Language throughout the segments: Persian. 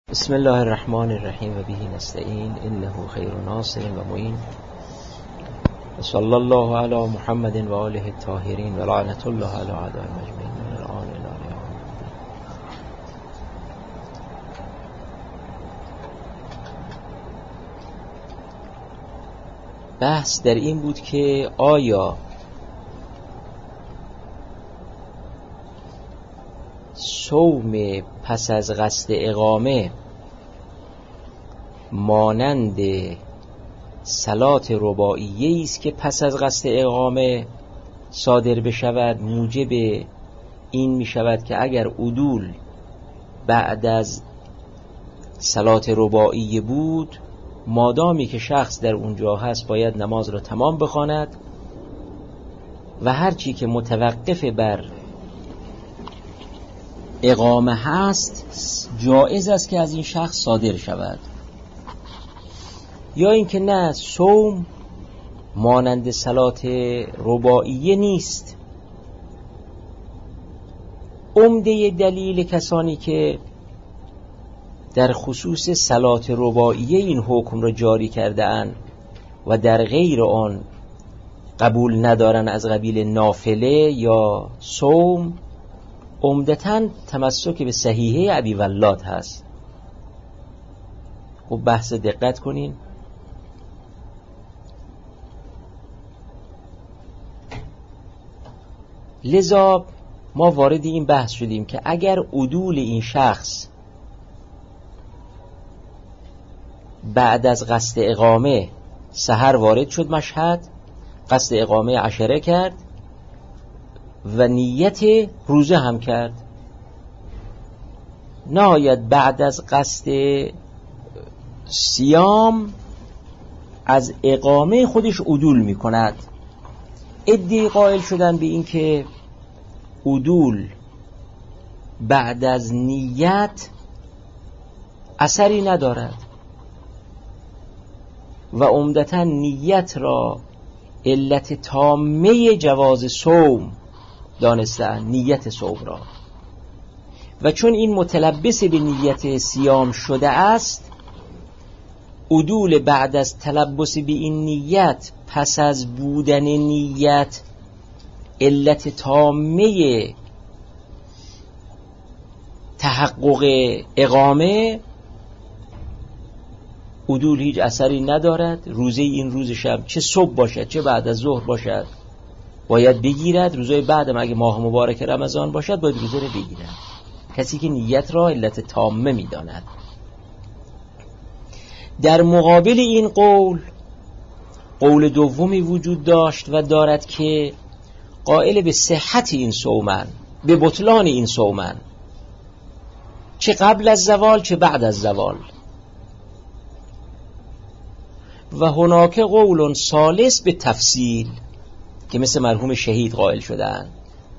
بسم الله الرحمن الرحیم و به نستعین انه خیر ناصر و معین و صلی الله علی محمد و آله الطاهرین و لعنت الله علی اعدائهم اجمعین من الان الی یوم الدین. بحث در این بود که آیا صوم پس از قصد اقامه مانند صلات رباعیه است که پس از قصد اقامه صادر بشود، موجب این می شود که اگر عدول بعد از صلات رباعیه بود، مادامی که شخص در اونجا هست باید نماز را تمام بخواند و هرچی که متوقف بر اقامه هست جایز است که از این شخص صادر شود. یا اینکه نه، صوم مانند صلات رباعیه نیست. عمده دلیل کسانی که در خصوص صلات رباعیه این حکم را جاری کرده اند و در غیر آن قبول ندارن از قبیل نافله یا صوم، عمدتاً تمسک به صحیحه ابی ولاد هست. خب بحث دقت کنین. لذا ما وارد این بحث شدیم که اگر عدول این شخص بعد از قصد اقامه، سحر وارد شد مشهد، قصد اقامه عشره کرد و نیت روزه هم کرد، نهایت بعد از قصد صیام از اقامه خودش عدول می کند. عده‌ای قائل شدن به این که عدول بعد از نیت اثری ندارد و عمدتاً نیت را علت تامه جواز صوم دانستن، نیت صوم را، و چون این متلبس به نیت صیام شده است، عدول بعد از تلبس به این نیت پس از بودن نیت علت تامه تحقق اقامه، عدول هیچ اثری ندارد. روزه این روز شب چه صبح باشد چه بعد از ظهر باشد باید بگیرد. روزهای بعدم اگه ماه مبارک رمضان باشد باید روزه رو بگیرد، کسی که نیت را علت تامه می داند. در مقابل این قول دومی وجود داشت و دارد که قائل به صحت این صومن، به بطلان این صومن، چه قبل از زوال چه بعد از زوال. و هناک قول ثالث به تفصیل که مثل مرحوم شهید قائل شدن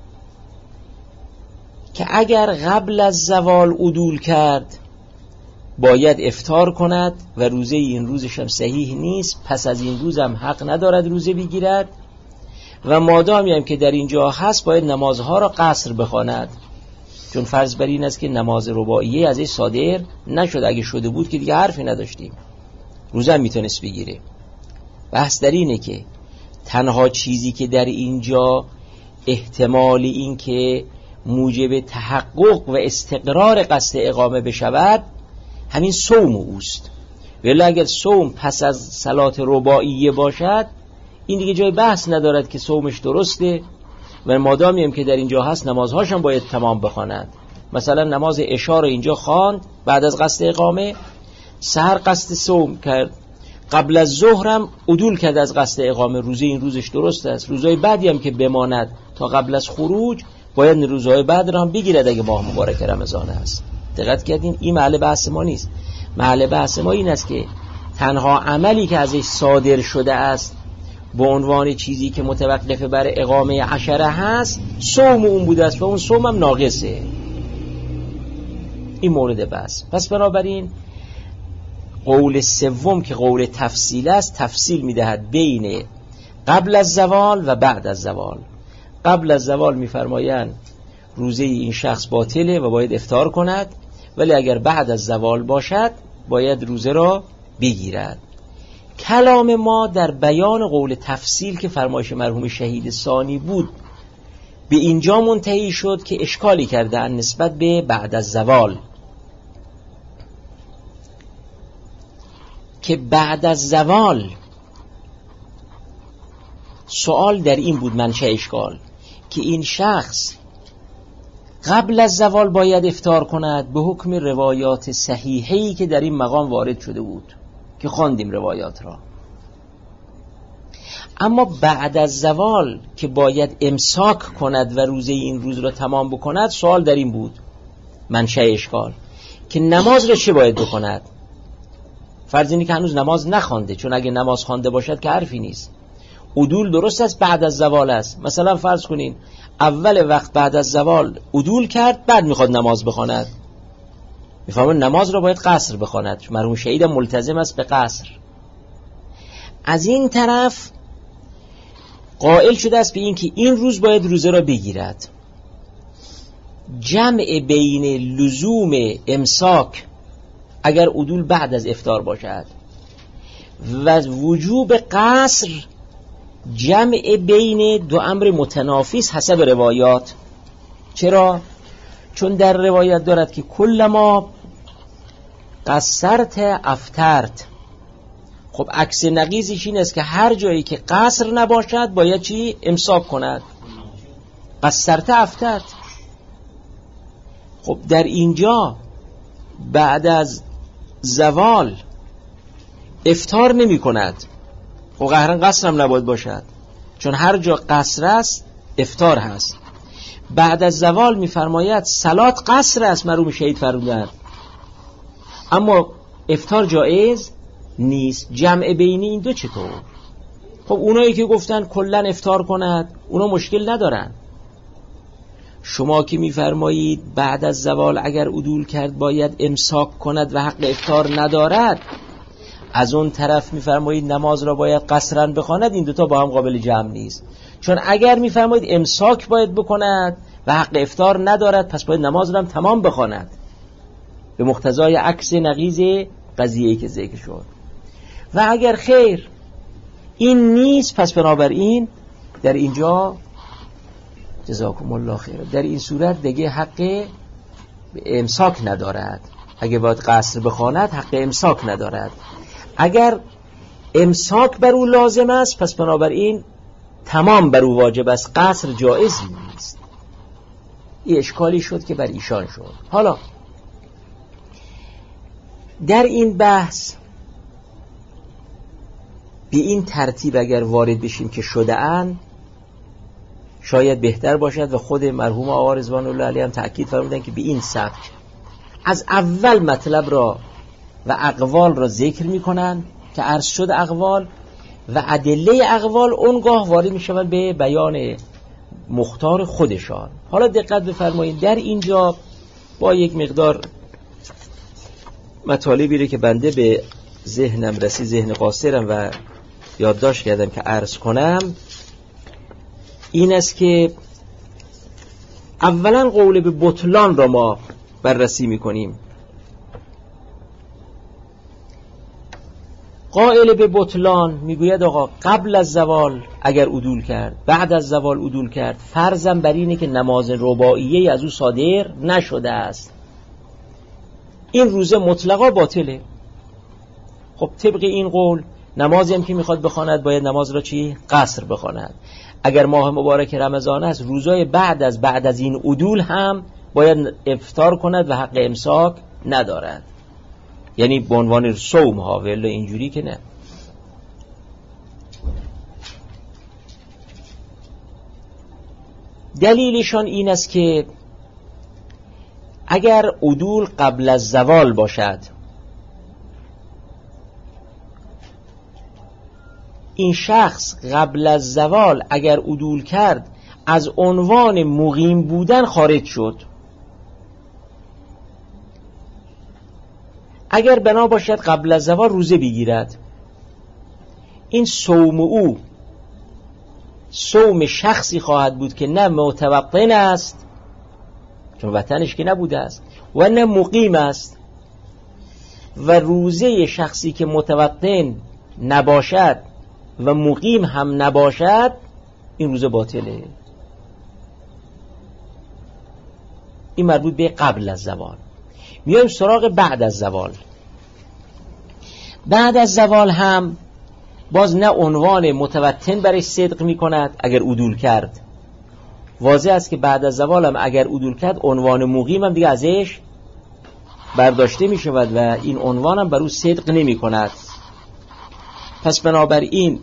که اگر قبل از زوال عدول کرد باید افطار کند و روزه این روزش هم صحیح نیست، پس از این روز هم حق ندارد روزه بگیرد و مادامی هم که در اینجا هست باید نمازها را قصر بخواند، چون فرض بر این است که نماز رباعیه ازش صادر نشد. اگه شده بود که دیگه حرفی نداشتیم، روزه هم میتونست بگیره. بحث در اینه که تنها چیزی که در اینجا احتمال این که موجب تحقق و استقرار قصد اقامه بشود همین صوم اوست. ولی اگر صوم پس از صلات رباعیه باشد این دیگه جای بحث ندارد که صومش درسته و مادامی هم که در اینجا هست نمازهاش هم باید تمام بخواند. مثلا نماز عشا رو اینجا خواند بعد از قصد اقامه، سحر قصد صوم کرد، قبل از ظهرم عدول کرد از قصد اقامه، روزه این روزش درست است. روزهای بعدی هم که بماند تا قبل از خروج باید روزهای بعد را هم بگیرد اگه ماه مبارک رمضان است. دقت کردین؟ این محل بحث ما نیست. محل بحث ما این است که تنها عملی که ازش صادر شده است به عنوان چیزی که متوقف بر اقامه عشره هست صوم اون بوده است و اون صوم هم ناقصه. این مورد بحث. پس بنابراین قول سوم که قول تفصیل است تفصیل میدهد بین قبل از زوال و بعد از زوال. قبل از زوال میفرمایند روزه این شخص باطله و باید افطار کند ولی اگر بعد از زوال باشد باید روزه را بگیرد. کلام ما در بیان قول تفصیل که فرمایش مرحوم شهید ثانی بود به اینجا منتهی شد که اشکالی کردن نسبت به بعد از زوال، که بعد از زوال سوال در این بود، منشأ اشکال، که این شخص قبل از زوال باید افطار کند به حکم روایات صحیحی که در این مقام وارد شده بود که خواندیم روایات را، اما بعد از زوال که باید امساک کند و روزه این روز را تمام بکند، سوال در این بود، منشأ اشکال، که نماز را چه باید بکند؟ فرض اینه که هنوز نماز نخوانده، چون اگه نماز خوانده باشد که حرفی نیست. عدول درست است، بعد از زوال است. مثلا فرض کنین اول وقت بعد از زوال عدول کرد، بعد میخواد نماز بخواند، میفهمون نماز را باید قصر بخواند. مرحوم شهید ملتزم است به قصر. از این طرف قائل شده است به این که این روز باید روزه را بگیرد. جمع بین لزوم امساک اگر عدول بعد از افطار باشد و وجوب قصر، جمع بین دو امر متنافیس حسب روایات. چرا؟ چون در روایت دارد که کلما قصرت افطرت. خب عکس نقیضش این است که هر جایی که قصر نباشد باید چی؟ امساک کند. قصرت افطرت. خب در اینجا بعد از زوال افطار نمی کند، خب قهرن قصر هم نباید باشد، چون هر جا قصر است افطار هست. بعد از زوال می فرماید صلات قصر است، مرحوم شهید فرمودند، اما افطار جایز نیست. جمع بینی این دو چطور؟ خب اونایی که گفتن کلن افطار کند اونا مشکل ندارن. شما که میفرمایید بعد از زوال اگر عدول کرد باید امساک کند و حق افطار ندارد، از اون طرف میفرمایید نماز را باید قصرا بخواند، این دوتا با هم قابل جمع نیست. چون اگر میفرمایید امساک باید بکند و حق افطار ندارد، پس باید نماز را هم تمام بخواند، به مقتضای عکس نقیض قضیه‌ای که ذکر شد. و اگر خیر این نیست، پس بنابراین در اینجا جزاکم الله خیر، در این صورت دیگه حق امساک ندارد. اگه باید قصر بخواند حق امساک ندارد. اگر امساک بر او لازم است، پس بنابراین تمام بر او واجب است، قصر جایز نیست. این اشکالی شد که بر ایشان شد. حالا در این بحث به این ترتیب اگر وارد بشیم که شده اند شاید بهتر باشد، و خود مرحوم آقا رضوان الله علیه هم تأکید فرمودن که به این سبک از اول مطلب را و اقوال را ذکر میکنن که عرض شد اقوال و ادله اقوال اونگاه وارد میشوند به بیان مختار خودشان. حالا دقت بفرمایید، در اینجا با یک مقدار مطالبی رو که بنده به ذهنم رسید، ذهن قاصرم و یادداشت کردم که عرض کنم، این است که اولا قول به بطلان را ما بررسی میکنیم. قائل به بطلان میگوید آقا قبل از زوال اگر عدول کرد، بعد از زوال عدول کرد، فرضاً بر اینه که نماز رباعیه از او صادر نشده است، این روزه مطلقا باطله. خب طبق این قول نمازی هم که میخواد بخواند باید نماز را چی؟ قصر بخواند. اگر ماه مبارک رمضان است، روزای بعد از این عدول هم باید افطار کند و حق امساک ندارد، یعنی به عنوان صوم ها، ولی اینجوری که نه. دلیلشان این است که اگر عدول قبل از زوال باشد، این شخص قبل از زوال اگر عدول کرد از عنوان مقیم بودن خارج شد. اگر بنا باشد قبل از زوال روزه بگیرد، این صوم او صوم شخصی خواهد بود که نه متوطن است، چون وطنش که نبوده است، و نه مقیم است. و روزه شخصی که متوطن نباشد و مقیم هم نباشد این روزه باطله. این مربوط به قبل از زوال. میایم سراغ بعد از زوال. بعد از زوال هم باز نه عنوان متوطن برای صدق می کند اگر عدول کرد. واضح است که بعد از زوال هم اگر عدول کرد عنوان مقیم هم دیگه ازش برداشته می شود و این عنوان هم بر او صدق نمی کند. پس بنابراین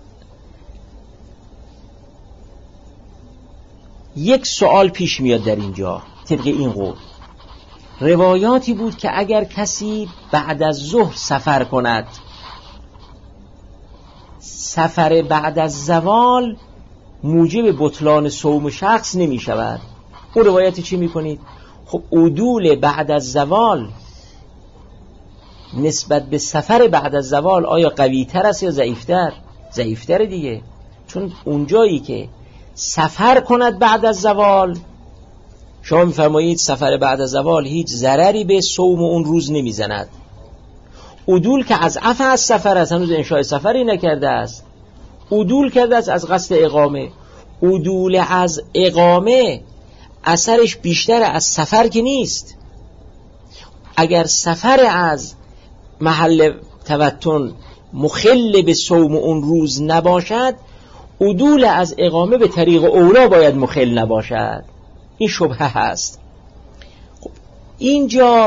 یک سوال پیش میاد در اینجا. طبق این قول روایاتی بود که اگر کسی بعد از ظهر سفر کند، سفر بعد از زوال موجب بطلان صوم شخص نمی شود. اون روایتی چی می کنید؟ خب عدول بعد از زوال نسبت به سفر بعد از زوال آیا قوی تر است یا ضعیفتر؟ ضعیفتر دیگه، چون اونجایی که سفر کند بعد از زوال، شما می‌فرمایید سفر بعد از زوال هیچ ضرری به صوم اون روز نمیزند. عدول که از عفو از سفر است، هنوز انشاء سفری نکرده است، عدول کرده است از قصد اقامه. عدول از اقامه اثرش بیشتر از سفر که نیست. اگر سفر از محل توطن مخل به صوم اون روز نباشد، عدول از اقامه به طریق اولا باید مخل نباشد. این شبهه هست. خب اینجا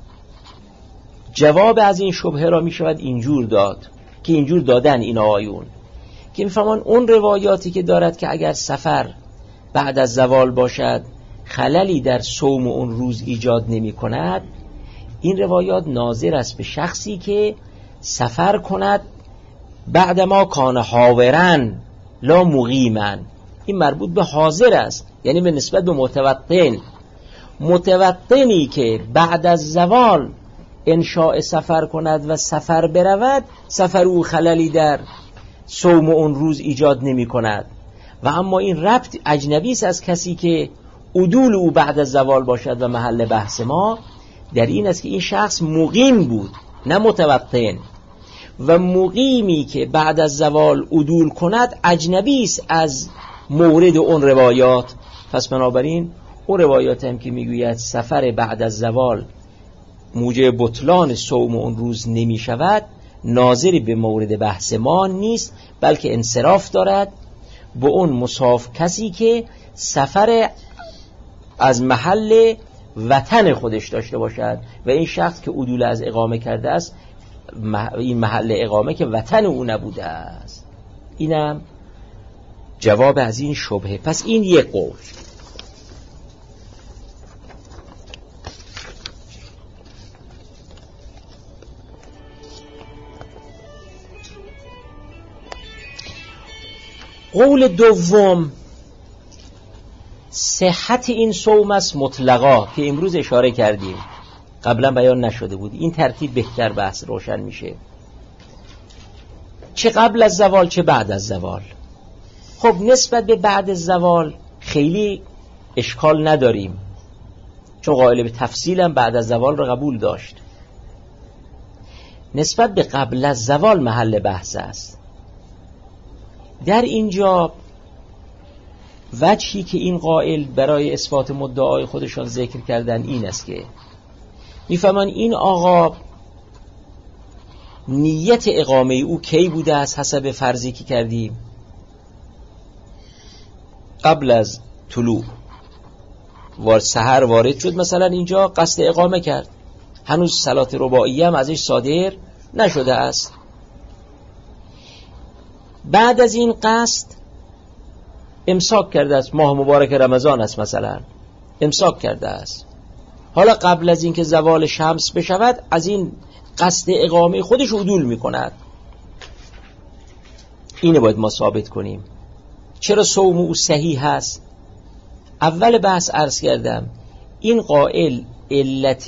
جواب از این شبهه را می شود اینجور داد که اینجور دادن این آیون که میفهمان اون روایاتی که دارد که اگر سفر بعد از زوال باشد خللی در صوم اون روز ایجاد نمی کند، این روایات ناظر است به شخصی که سفر کند بعدما کان حاورن لا مقیمن. این مربوط به حاضر است، یعنی به نسبت به متوطن. متوطنی که بعد از زوال انشاء سفر کند و سفر برود، سفر او خللی در صوم اون روز ایجاد نمی کند. و اما این ربط اجنبی است از کسی که عدول او بعد از زوال باشد و محل بحث ما در این است که این شخص مقیم بود نه متوطن. و مقیمی که بعد از زوال عدول کند اجنبی است از مورد اون روایات. پس بنابراین اون روایات هم که میگوید سفر بعد از زوال موجب بطلان صوم اون روز نمی شود، ناظری به مورد بحث ما نیست، بلکه انصراف دارد به اون مصاف کسی که سفر از محل وطن خودش داشته باشد و این شخص که عدول از اقامه کرده است این محل اقامه که وطن او نبوده است. اینم جواب از این شبهه. پس این یک قول. قول دوم صحت این صوم است مطلقا که امروز اشاره کردیم، قبلا بیان نشده بود. این ترتیب بهتر بحث روشن میشه، چه قبل از زوال چه بعد از زوال. خب نسبت به بعد از زوال خیلی اشکال نداریم، چون قائل به تفصیلم بعد از زوال را قبول داشت. نسبت به قبل از زوال محل بحث است. در اینجا وجهی که این قائل برای اثبات مدعای خودشان ذکر کردن این است که میفهمن این آقا نیت اقامه او کی بوده است حسب فرضی که کردیم؟ قبل از طلوع سحر وارد شد، مثلا اینجا قصد اقامه کرد، هنوز صلات رباعیه هم ازش صادر نشده است. بعد از این قصد امساک کرده است، ماه مبارک رمضان است مثلا، امساک کرده است. حالا قبل از اینکه زوال شمس بشود از این قصد اقامه خودش عدول میکند. اینه باید ما ثابت کنیم. چرا صوم او صحیح هست؟ اول بحث عرض کردم این قائل علت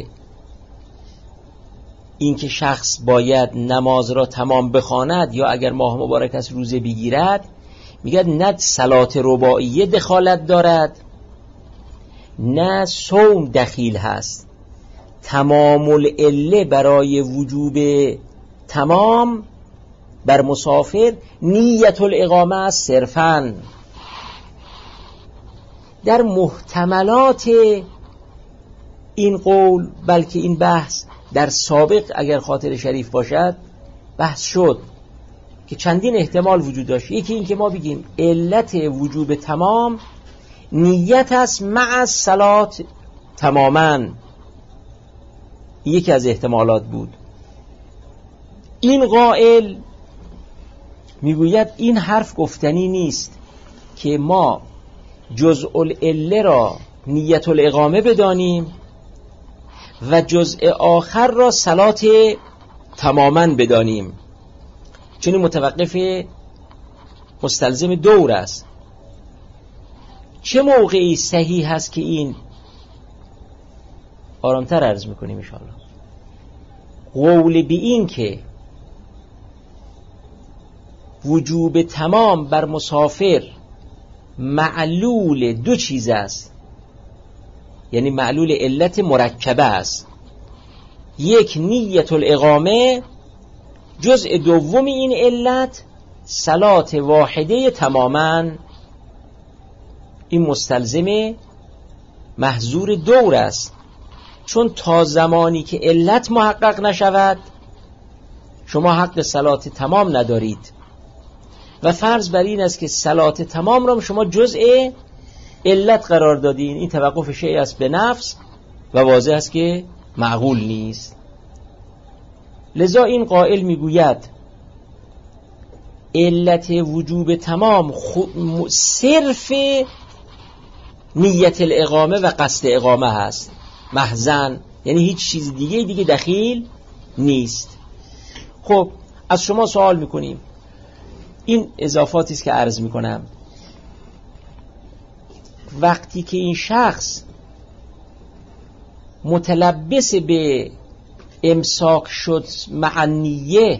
اینکه شخص باید نماز را تمام بخواند یا اگر ماه مبارک است روزه بگیرد، میگه نه صلات رباعیه دخالت دارد نه صوم دخیل هست. تمام العله برای وجوب تمام بر مسافر نیت الاقامه است صرفاً. در محتملات این قول، بلکه این بحث در سابق اگر خاطر شریف باشد بحث شد که چندین احتمال وجود داشت. یکی این که ما بگیم علت وجوب تمام نیت است مع الصلات تماما، یکی از احتمالات بود. این قائل میگوید این حرف گفتنی نیست که ما جزء العله را نیت الاقامه بدانیم و جزء آخر را صلات تماما بدانیم، چون متوقف مستلزم دور است. چه موقعی صحیح هست که این آرامتر عرض میکنیم انشاءالله. قول به این که وجوب تمام بر مسافر معلول دو چیز است، یعنی معلول علت مرکبه است. یک نیت الاقامه، جزء دوم این علت صلات واحده تماما. این مستلزم محظور دور است، چون تا زمانی که علت محقق نشود شما حق صلات تمام ندارید و فرض بر این است که صلات تمام را شما جزء علت قرار دادین. این توقف شیء است به نفس و واضح است که معقول نیست. لذا این قائل میگوید علت وجوب تمام صرف نیت الاقامه و قصد اقامه هست محضن، یعنی هیچ چیز دیگه دخیل نیست. خب از شما سوال میکنیم، این اضافاتی است که عرض میکنم، وقتی که این شخص متلبس به امساک شد معنیه،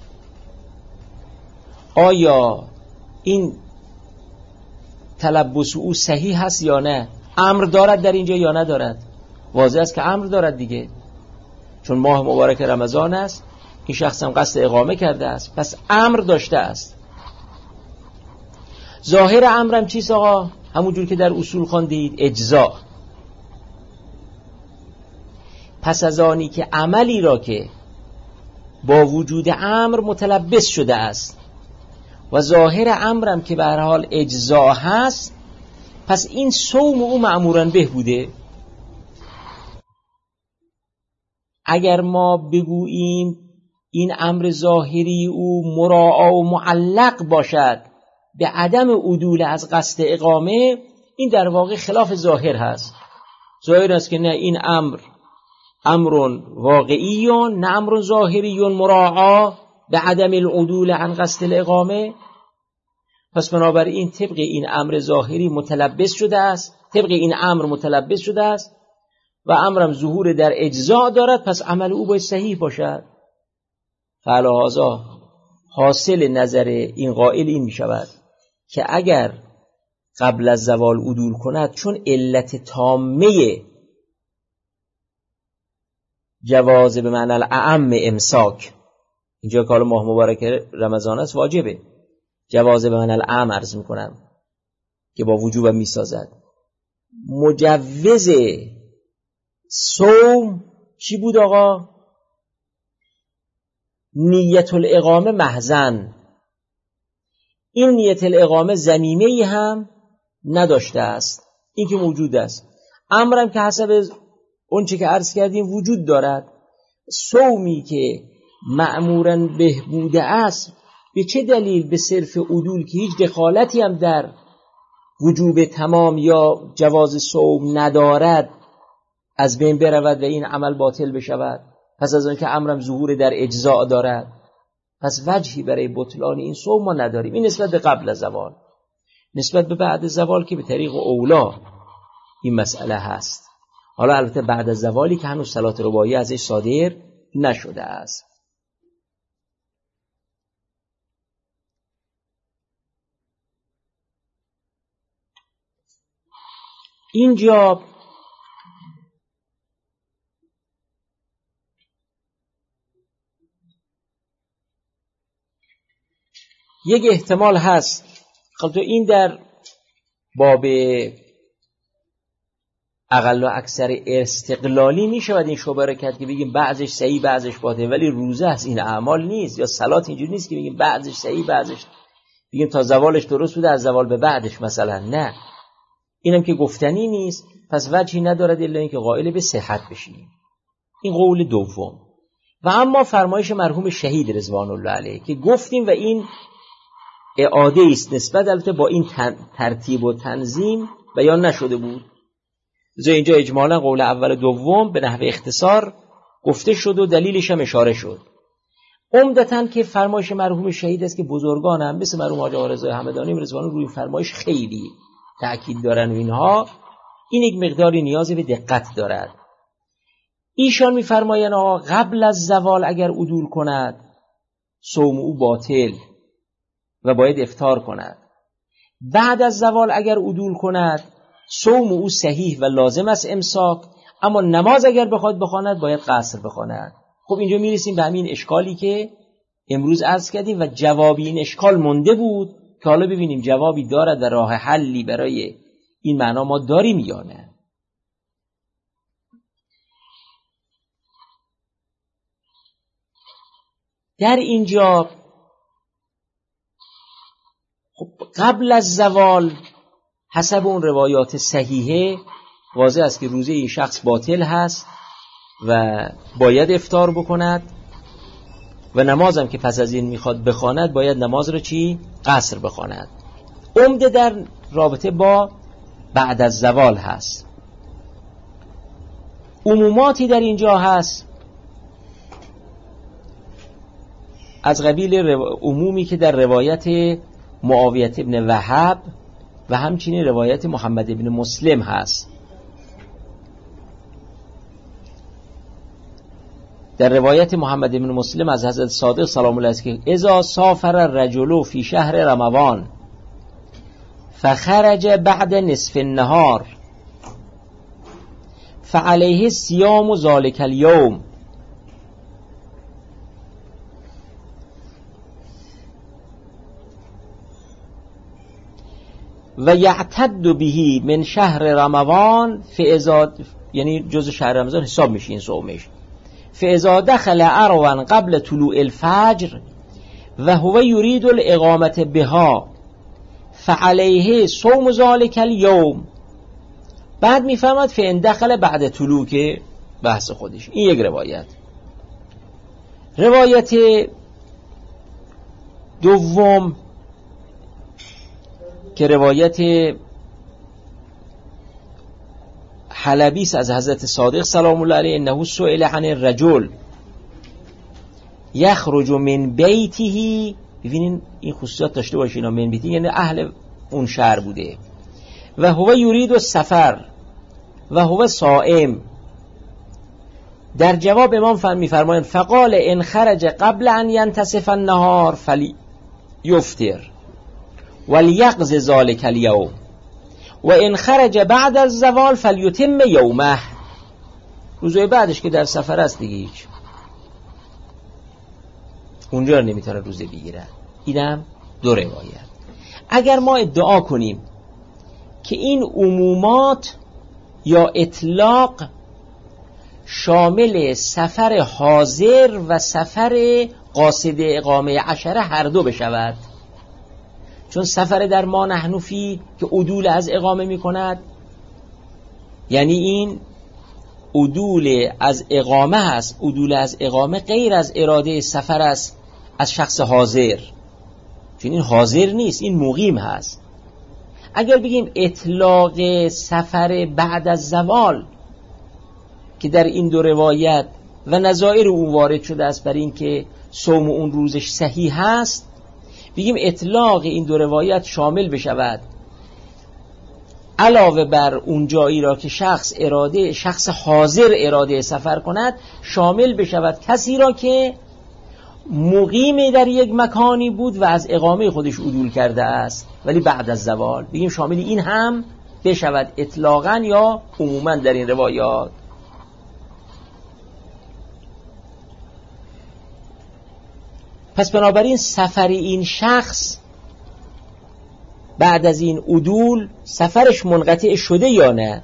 آیا این تلبس او صحیح هست یا نه؟ امر دارد در اینجا یا ندارد؟ واضح است که امر دارد دیگه، چون ماه مبارک رمضان است، این شخص هم قصد اقامه کرده است، پس امر داشته است. ظاهر امرم چیست آقا؟ همونجور که در اصول خواندید اجزا. پس از آنی که عملی را که با وجود امر متلبس شده است و ظاهر امرم که به هر حال اجزا هست، پس این صوم او مأموراً به بوده. اگر ما بگوییم این امر ظاهری او مراعا و معلق باشد به عدم عدول از قصد اقامه، این در واقع خلاف ظاهر هست. ظاهر است که نه، این امر واقعی نه امر ظاهری مراعا به عدم العدول عن قصد الاقامه. پس بنابراین طبق این امر ظاهری متلبس شده است، طبق این امر متلبس شده است و امرم ظهور در اجزا دارد، پس عمل او باید صحیح باشد. فلهذا حاصل نظر این قائل این می شود که اگر قبل از زوال عدول کند، چون علت تامه جواز به معنی الاعم امساک، اینجا که حالا ماه مبارک رمضان است واجبه، جواز به معنی الاعم عرض می کنم که با وجوبم می سازد. مجوز صوم چی بود آقا؟ نیت الاقامه محضن. این نیت الاقامه ضمیمه‌ای هم نداشته است، این که موجود است. امرم که حسب اون چه که عرض کردیم وجود دارد. صومی که مأموراً به بوده است، به چه دلیل به صرف عدول که هیچ دخالتی هم در وجوب تمام یا جواز صوم ندارد از بین برود و این عمل باطل بشود؟ پس از اون که امرم ظهور در اجزاء دارد، پس وجهی برای بطلان این صوم ما نداریم. این نسبت به قبل از زوال. نسبت به بعد از زوال که به طریق اولا این مسئله هست. حالا البته بعد از زوالی که هنوز صلات رباعی ازش صادر نشده است. اینجا یک احتمال هست، خب تو این در باب اقل و اکثر استقلالی میشه این شبهه را کرد که بگیم بعضش صحیح بعضش باطل، ولی روزه هست، این اعمال نیست. یا صلات اینجوری نیست که بگیم بعضش صحیح بعضش بگیم تا زوالش درست بوده از زوال به بعدش مثلا، نه، اینم که گفتنی نیست. پس وجهی ندارد الا اینکه قائل به صحت بشیم. این قول دوم. و اما فرمایش مرحوم شهید رضوان الله علیه که گفتیم و این اعاده است نسبت البته با این ترتیب و تنظیم بیان نشده بود. لذا اینجا اجمالا قول اول و دوم به نحو اختصار گفته شد و دلیلش هم اشاره شد. عمدتاً که فرمایش مرحوم شهید است که بزرگان هم مثل مرحوم حاج آقا رضا همدانی رضوان روی فرمایش خیلی تأکید دارن و اینها، این یک مقداری نیاز به دقت دارد. ایشان می‌فرمایند قبل از زوال اگر عدول کند صوم او باطل و باید افطار کند. بعد از زوال اگر عدول کند صوم او صحیح و لازم است امساک، اما نماز اگر بخواد بخواند باید قصر بخواند. خب اینجا میرسیم به همین اشکالی که امروز عرض کردیم و جوابی این اشکال مونده بود که حالا ببینیم جوابی دارد و راه حلی برای این معنا ما داریم یا نه. در اینجا خب قبل از زوال حسب اون روایات صحیحه واضح است که روزه این شخص باطل هست و باید افطار بکند و نمازم که پس از این میخواد بخواند باید نماز رو قصر بخواند. عمده در رابطه با بعد از زوال هست. عموماتی در اینجا هست از قبیل عمومی که در روایت معاویه ابن وهب و همچنین روایت محمد ابن مسلم هست. در روایت محمد ابن مسلم از حضرت صادق سلام الله علیه که اذا سافر الرجل فی شهر رمضان فخرج بعد نصف النهار فعليه صيام ذلك اليوم و یعتد به من شهر رمضان فاذا، یعنی جز شهر رمضان حساب میشه این صومش، فاذا دخل عروا قبل طلوع الفجر و هو یرید الاقامه بها فعليه صوم ذلك اليوم. بعد میفهمد فان دخل بعد طلوع که بحث خودش. این یک روایت. روایت دوم که روایت حلبی از حضرت صادق سلام الله علیه انه سئل عن الرجل یخرج من بیته، ببینین این خصوصیات داشته باشین، من بیته یعنی اهل اون شهر بوده، و هو یرید السفر و هو صائم. در جواب امام میفرمایند فقال ان خرج قبل ان ينتصف النهار فليفطر وليقض ذلك اليوم و ان خرج بعد الزوال فليتم يومه. روزهای بعدش که در سفر است دیگه هیچ اونجا نمیتونه روزه بگیره. اینم دو روایت. اگر ما ادعا کنیم که این عمومات یا اطلاق شامل سفر حاضر و سفر قاصد اقامه عشره هر دو بشود، چون سفر در ما نحن فی که عدول از اقامه می کند، یعنی این عدول از اقامه هست. عدول از اقامه غیر از اراده سفر است از شخص حاضر، چون این حاضر نیست، این مقیم هست. اگر بگیم اطلاق سفر بعد از زوال که در این دو روایت و نظائر اون وارد شده است برای این که صوم اون روزش صحیح هست، بگیم اطلاق این دو روایت شامل بشود علاوه بر اون جایی را که شخص حاضر اراده سفر کند، شامل بشود کسی را که مقیم در یک مکانی بود و از اقامه خودش عدول کرده است ولی بعد از زوال، بگیم شامل این هم بشود اطلاقاً یا عموماً در این روایات. پس بنابراین سفر این شخص بعد از این عدول سفرش منقطع شده یا نه؟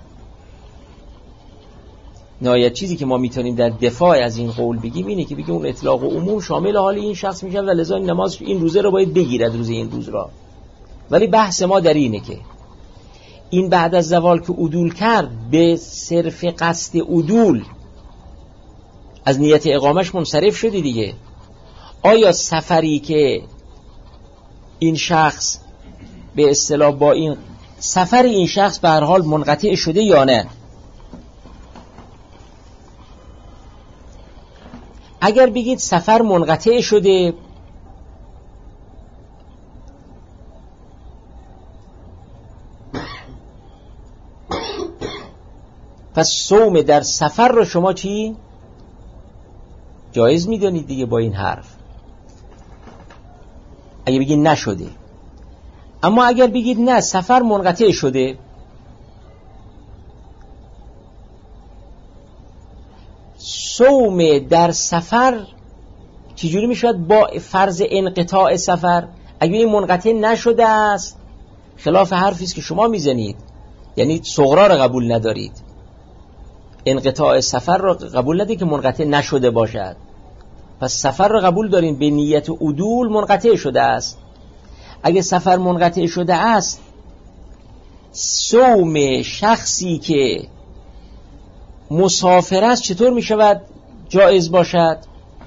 نهایت چیزی که ما میتونیم در دفاع از این قول بگیم اینه که بگیم اون اطلاق و عموم شامل حال این شخص میشه و لذا نماز این روزه رو باید بگیرد، روزه این روز را. ولی بحث ما در اینه که این بعد از زوال که عدول کرد به صرف قصد عدول از نیت اقامش منصرف شدی دیگه، آیا سفری که این شخص به اصطلاح با این سفر این شخص به هر حال منقطع شده یا نه؟ اگر بگید سفر منقطع شده، پس صوم در سفر رو شما چی؟ جایز میدونید دیگه با این حرف. اگر بگید نشده. اما اگر بگید نه سفر منقطع شده، صوم در سفر چجوری میشود با فرض انقطاع سفر؟ اگر این منقطع نشده است، خلاف حرفی است که شما میزنید، یعنی صغرا رو قبول ندارید، انقطاع سفر رو قبول ندارید که منقطع نشده باشد. پس سفر رو قبول دارین به نیت عدول منقطع شده است. اگه سفر منقطع شده است، صوم شخصی که مسافر است چطور می شود جایز باشد؟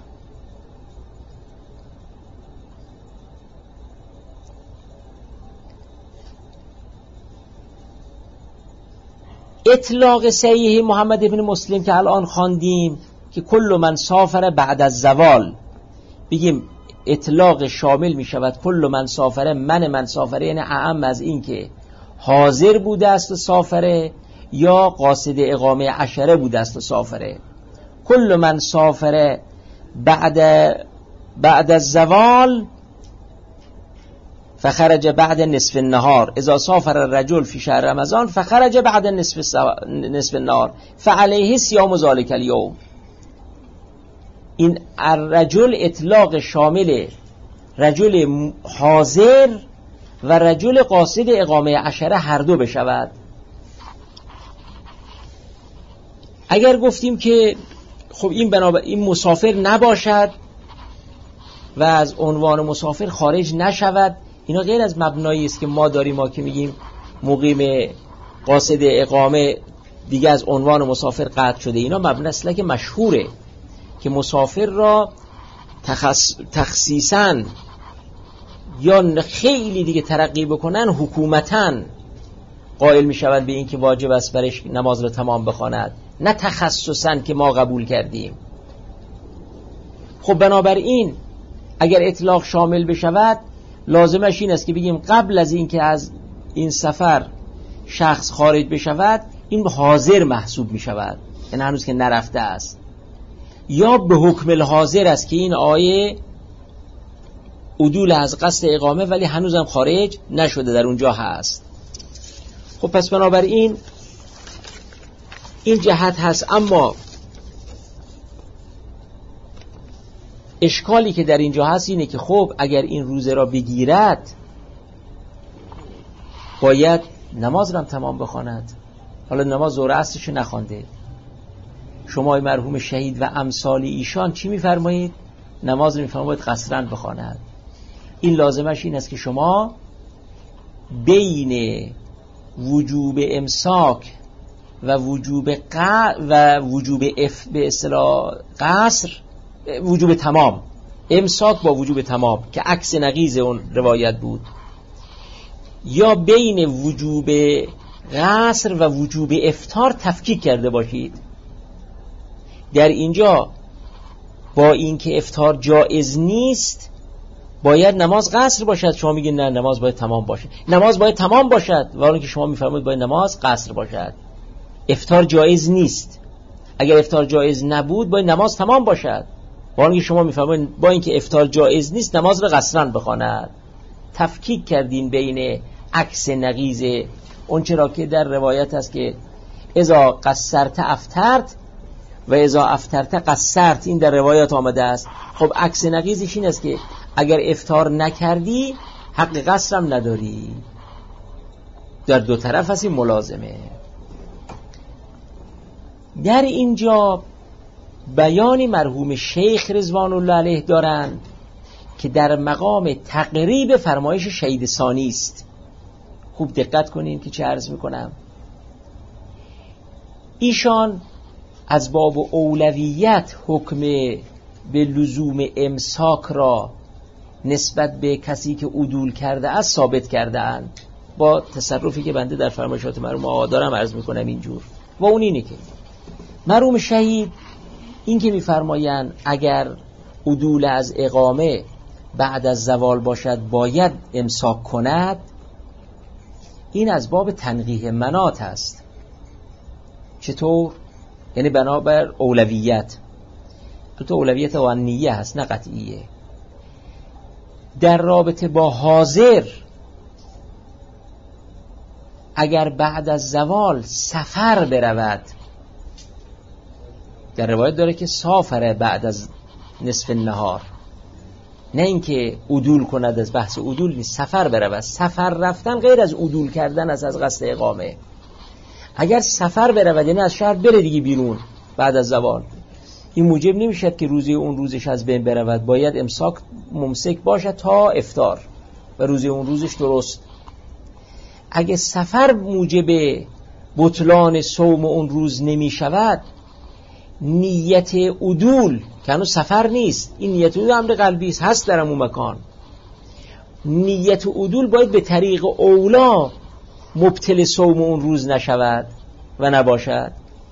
اطلاق صحیح محمد ابن مسلم که الان خواندیم که کل من سافر بعد از زوال، بگیم اطلاق شامل می شود کل من سافره، من سافره، یعنی اعم از این که حاضر بوده است و سافره یا قاصد اقامه عشره بوده است و سافره. کل من سافره بعد از زوال فخرج بعد نصف النهار، اذا سافر الرجل فی شهر رمضان فخرج بعد نصف النهار فعلیه صیام ذلک الیوم. این الرجل اطلاق شامل رجل حاضر و رجل قاصد اقامه عشره هر دو بشود. اگر گفتیم که خب این مسافر نباشد و از عنوان مسافر خارج نشود، اینا غیر از مبنایی است که ما داریم، ما که میگیم مقیم قاصد اقامه دیگه از عنوان مسافر قطع شده. اینا مبنا اصلا که مشهوره که مسافر را تخصیصاً یا خیلی دیگه ترقی بکنن حکومتاً قائل می شود به این که واجب است برش نماز را تمام بخواند، نه تخصصاً که ما قبول کردیم. خب بنابراین اگر اطلاق شامل بشود لازمش این است که بگیم قبل از این که از این سفر شخص خارج بشود این حاضر محسوب می شود، یعنی هنوز که نرفته است، یا به حکم الحاضر است که این آیه عدول از قصد اقامه ولی هنوزم خارج نشده در اونجا هست. خب پس بنابراین این جهت هست. اما اشکالی که در اینجا هست اینه که خب اگر این روزه را بگیرد باید نماز را تمام بخواند. حالا نماز ظهر عصرش نخوانده، شما مرحوم شهید و امثال ایشان چی میفرمایید؟ نماز رو میفرمایید قصرن بخواند. این لازمش این است که شما بین وجوب امساک و وجوب به اصطلاح قصر، وجوب تمام، امساک با وجوب تمام که عکس نقیض اون روایت بود، یا بین وجوب قصر و وجوب افطار تفکیک کرده باشید. در اینجا با اینکه افطار جایز نیست باید نماز قصر باشد، شما میگید نه نماز باید تمام باشد. نماز باید تمام باشد ولی که شما میفرمایید باید نماز قصر باشد. افطار جایز نیست. اگر افطار جایز نبود باید نماز تمام باشد، ولی که شما میفرمایید با اینکه افطار جایز نیست نماز رو قصرن بخواند. تفکیک کردین بین عکس نقیض اون چرا که در روایت است که اذا قصرت افطرت و اذا افطرت قصرت، این در روایات آمده است. خب عکس نقیضش این است که اگر افطار نکردی حق قصرم نداری. در دو طرف هست این ملازمه. در اینجا بیانی مرحوم شیخ رضوان الله علیه دارند که در مقام تقریب فرمایش شهید ثانی است. خوب دقت کنین که چه عرض میکنم. ایشان از باب اولویت حکم به لزوم امساک را نسبت به کسی که عدول کرده است ثابت کرده اند، با تصرفی که بنده در فرمایشات مرحوم آقا دارم عرض میکنم اینجور. و اون اینه که مرحوم شهید این که میفرمایند اگر عدول از اقامه بعد از زوال باشد باید امساک کند، این از باب تنقیح منات است. چطور؟ یعنی بنابر اولویت. تو اولویت وانیه هست نه قطعیه. در رابطه با حاضر اگر بعد از زوال سفر برود، در روایت داره که سافره بعد از نصف النهار، نه اینکه عدول کند، از بحث عدول نیست، سفر برود. سفر رفتن غیر از عدول کردن از قصد اقامه. اگر سفر برود یعنی از شهر بره دیگه بیرون بعد از زوال، این موجب نمیشد که روزی اون روزش از بین برود، باید امساک ممسک باشد تا افطار و روزی اون روزش درست. اگه سفر موجب بطلان صوم اون روز نمی شود، نیت عدول که هنوز سفر نیست، این نیت عدول امر قلبی است، هست در اون مکان، نیت عدول باید به طریق اولا مبتل صوم اون روز نشود و نباشد.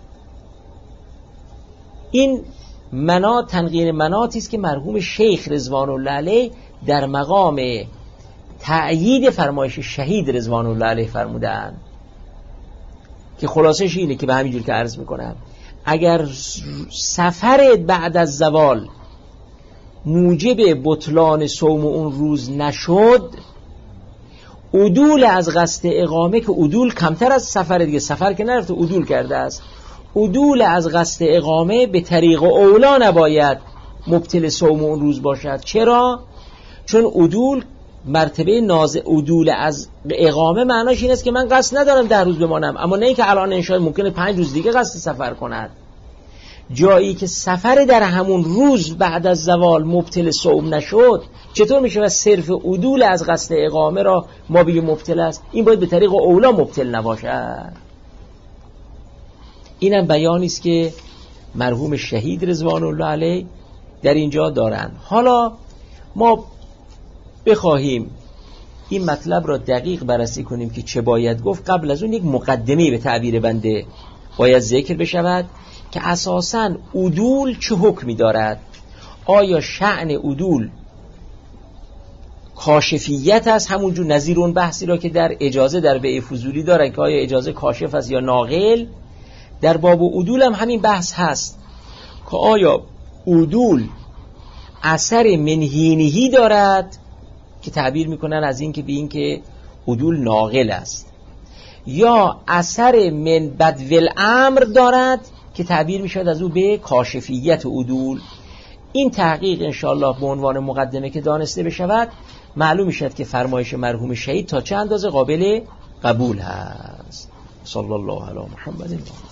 این منات تنقیر مناتی است که مرحوم شیخ رضوان الله علیه در مقام تأیید فرمایش شهید رضوان الله علیه فرمودند، که خلاصش اینه که به همین جور که عرض میکنم اگر سفر بعد از زوال موجب بطلان صوم اون روز نشد، عدول از قصد اقامه که عدول کمتر از سفر دیگه، سفر که نرفته عدول کرده است، عدول از قصد اقامه به طریق اولا نباید مبتل صوم اون روز باشد. چرا؟ چون عدول مرتبه عدول از اقامه معناش این است که من قصد ندارم 10 روز بمانم، اما نه که الان انشاء ممکنه 5 روز دیگه قصد سفر کند. جایی که سفر در همون روز بعد از زوال مبتل صوم نشد، چطور میشه و صرف عدول از قصد اقامه را ما بگیم مبتل است؟ این باید به طریق اولا مبتل نباشد. اینم بیانی است که مرحوم شهید رضوان الله علیه در اینجا دارند. حالا ما بخواهیم این مطلب را دقیق بررسی کنیم که چه باید گفت، قبل از اون یک مقدمه به تعبیر بنده باید ذکر بشود که اساساً عدول چه حکمی دارد. آیا شأن عدول کاشفیت است، همونجور نظیر اون بحثی را که در اجازه در بیع فضولی دارن که آیا اجازه کاشف است یا ناقل؟ در باب عدول هم همین بحث هست که آیا عدول اثر منهینهی دارد که تعبیر میکنن از این که به این که عدول ناقل است، یا اثر من بدول امر دارد که تعبیر میشود از او به کاشفیت عدول. این تحقیق انشاءالله به عنوان مقدمه که دانسته بشود معلوم میشد که فرمایش مرحوم شهید تا چه اندازه قابل قبول هست. صلی الله علی محمد.